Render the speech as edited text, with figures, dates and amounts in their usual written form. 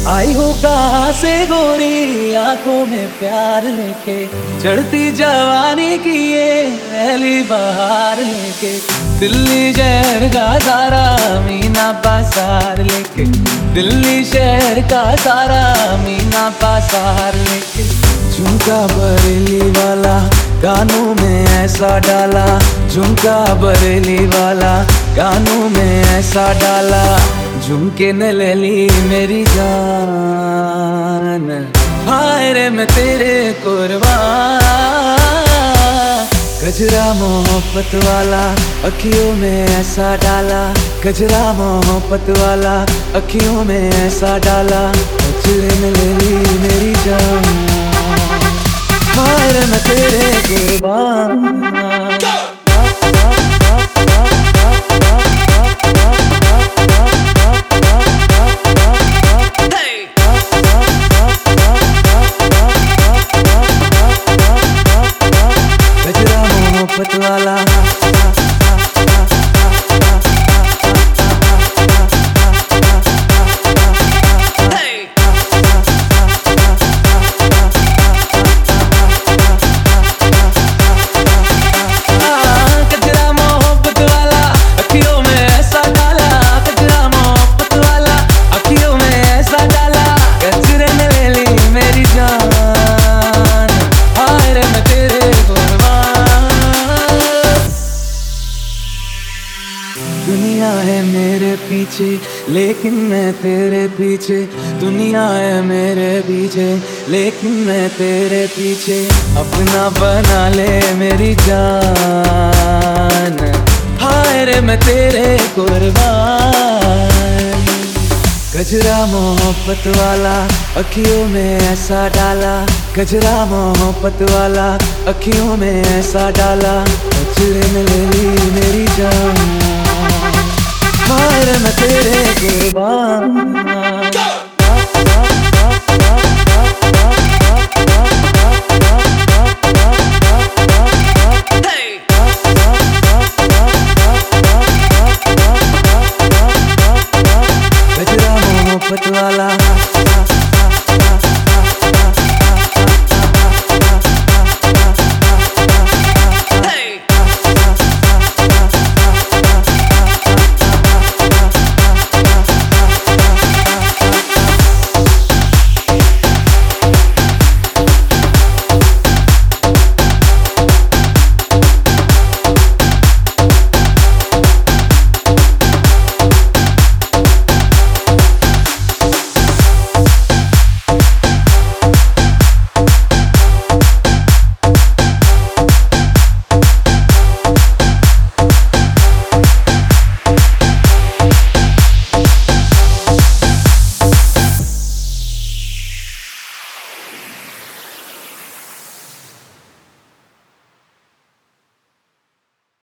आई हो कहाँ से गोरी आंखों में प्यार लेके, चढ़ती जवानी की ये पहली बहार लेके, दिल्ली शहर का सारा मीना बाजार लेके, दिल्ली शहर का सारा मीना बाजार लेके, झुमका बरेली वाला कानों में ऐसा डाला, झुमका बरेली वाला कानों में ऐसा डाला, झुमके ने ले ली मेरी जान, हाय रे मैं तेरे कुर्बान। गजरा मोहब्बत वाला अखियों में ऐसा डाला, गजरा मोहब्बत वाला अखियों में ऐसा डाला, गजरे ने ले ली मेरी जान, हाय रे मैं तेरे कुर्बान। वाला दुनिया है मेरे पीछे लेकिन मैं तेरे पीछे, दुनिया है मेरे पीछे लेकिन मैं तेरे पीछे, अपना बना ले मेरी जान, हाय रे मैं तेरे कुर्बान। गजरा मोहब्बत वाला अखियों में ऐसा डाला, गजरा मोहब्बत वाला अखियों में ऐसा डाला, गजरे में ले ली मेरी जान, हाय रे मैं तेरे कुर्बान। गजरा मोहब्बत वाला